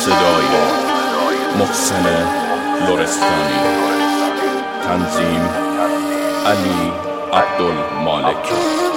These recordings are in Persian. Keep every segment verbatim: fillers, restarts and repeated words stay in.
صدای محسن لرستانی، تنظیم علی عبدالمالک.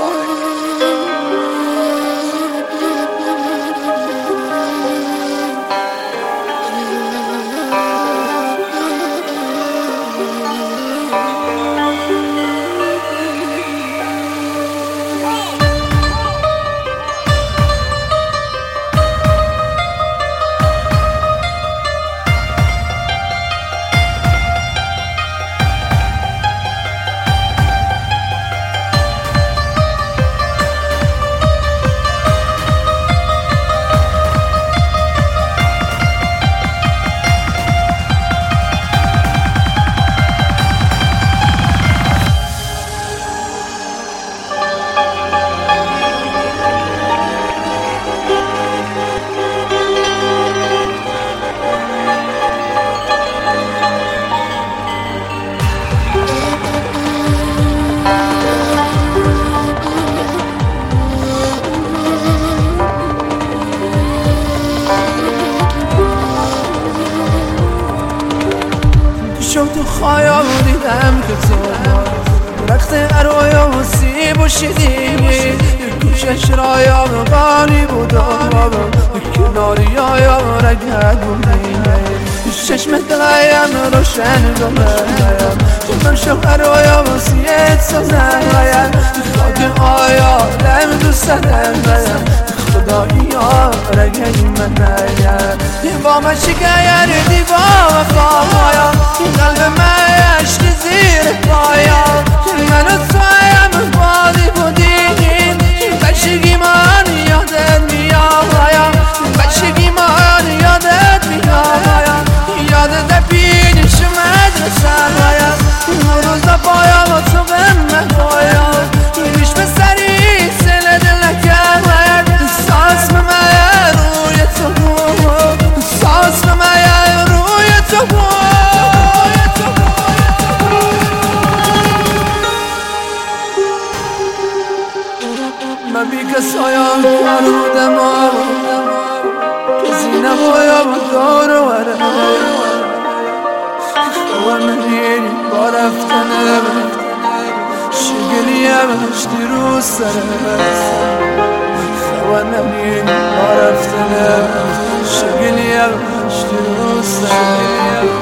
تو خیال دیدم که تو درخت ارویا و سیب و شدیدی کوشش رایا و غالی بود و کناری آیا و رگت بودی چشم دلایم روشن دومه من شوهر آیا و سیت سازن خاک آیا لم دوست دارم خدایی ها رگی من نیم با من شکر دی با وفایا قلب من عشق زیر پایا من و تویم بادی بودیم بچگی من یادت میایم بچگی من یادت میایم یادت بینش مدرسه باید اون روزا بایا و تو به من بایا بیش به سری سل دل نکرد ساس به من روی تو بود ساس به من روی تو بود من بی کسایم کرودم کسی نبایم دار و وره و منین با رفتنم شگلیم اشتی رو سرم و منین با رفتنم شگلیم اشتی رو سرم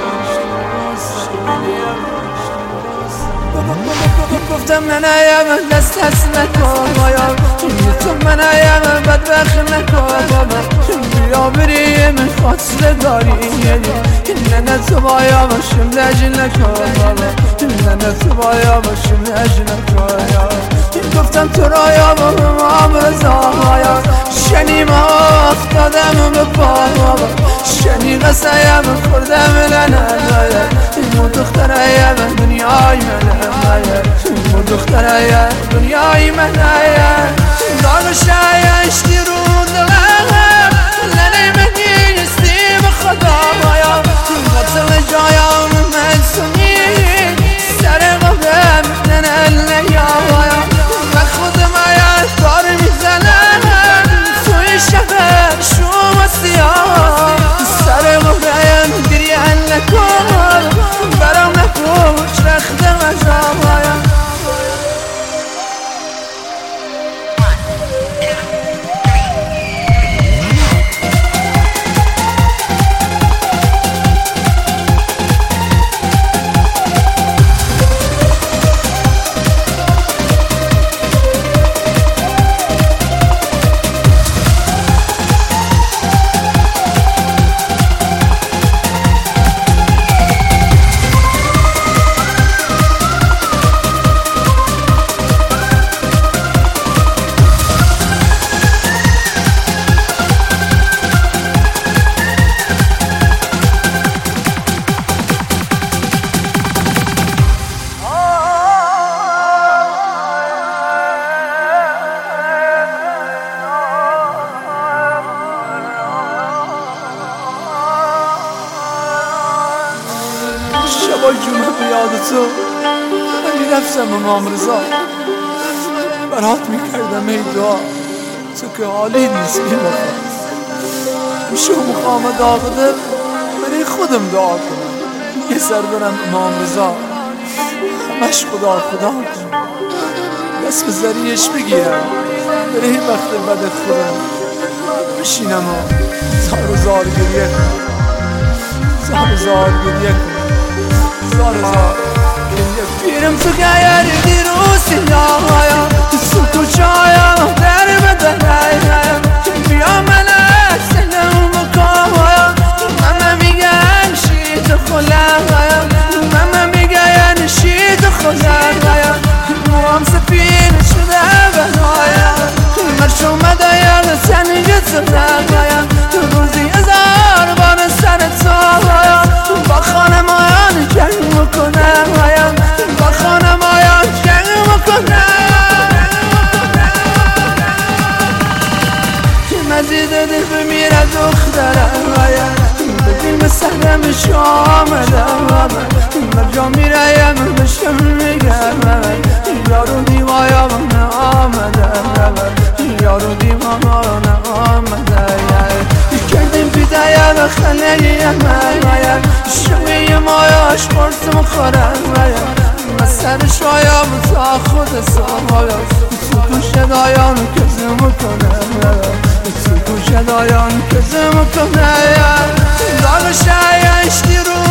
گفتم من ایم دست دست نکن بایم تو من ایم بدبخت نکن بیا بریم فاصله داری نه نه تو بایا باشم لجل نکن نه نه تو بایا باشم لجل نکن گفتم تو رایا با هم رضا بایا شنی ما افتادم به پا شنی قصایم خوردم لنه مو دختره دنیای منه مو دختره دنیای منه داغ شایشتی رو دلم لنه منی استی به خدا بایا قتل جایم من سنی سر قبرم ننه لیا بایا و خودم آید کار میزنم توی شهر شوم سیاه سر قبرم گریان نکن برام نکوش رختم عذاب بایا شبای جونم بیاد تو میرفتم امام رضا برات میکردم ای دعا تو که حالی نیست بی وفا میشه مقام داغده برای خودم دعا کنم یه سر برم امام رضا همش خدا خدا کنم دست به ذریعش بگیرم برای وقت بد خودم بشینم و زار و زار گریه کنم زار و زار گریه کنم زار و زار گریه کنم پیرم تو گیر دیروز سیاهایا تو چایا در بدنایا بیا ملک سلام بکایا ماما میگن شید خلایا ماما میگن شید خلایا موام سفین شده بنایا مرش اومده یا سنگ زدایا روزی هزار بار سرت سایا با خانمایان جنگ میکنم با خانمایان جنگ میکنم مزید دل بمیره دخترم ببین به سهرم شامدم مرجا میرایم بشم میگم یارو دیوایم نامدم یارو دیوام نامده کردیم بیدایم خلییم شوی مایاش قرص مخورم سر شایم تا خود سایم تو گوش دایان کزم کنم تو گوش دایان کزم کنم داغ شایش دیرو